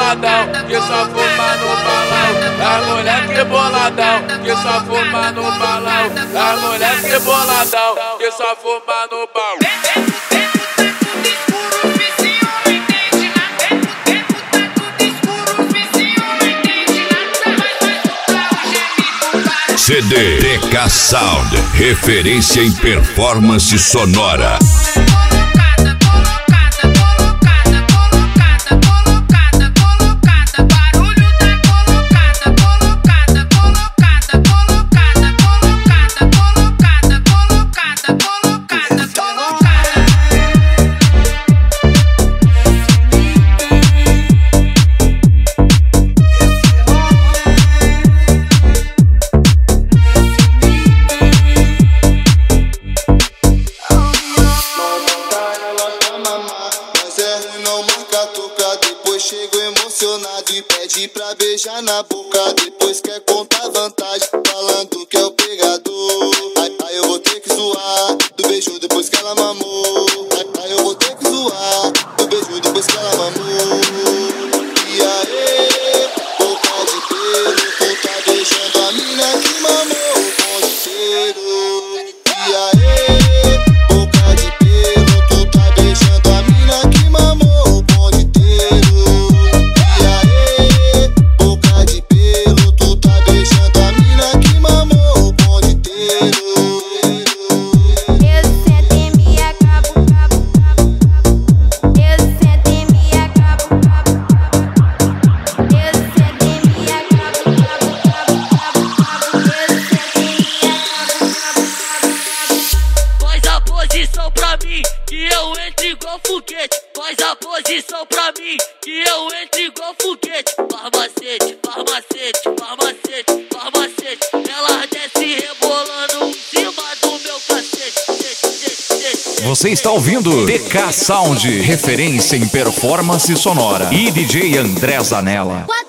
boladão, que só fuma no balão. As moleque boladão, que só fuma no balão. As moleque boladão, que só fuma no balão. CD TK Sound, referência em performance sonora. Chego emocionado e pede pra beijar na boca. Depois quer contar vantagem, falando que é o pegador. Aí eu vou ter que zoar do beijo depois que ela mamou. Aí eu vou ter que zoar do beijo depois que ela mamou. E aí, boca de pelo, tu tá beijando a mina que mamou o bonde inteiro. E aí, boca de pelo, tu tá beijando a mina que mamou o bonde inteiro. Pra mim, que eu entro igual foguete. Faz a posição pra mim, que eu entro igual foguete. Farmacete, farmacete, farmacete, farmacete. Ela desce rebolando em cima do meu cacete. Você está ouvindo TK Sound, referência em performance sonora. E DJ André Zanella.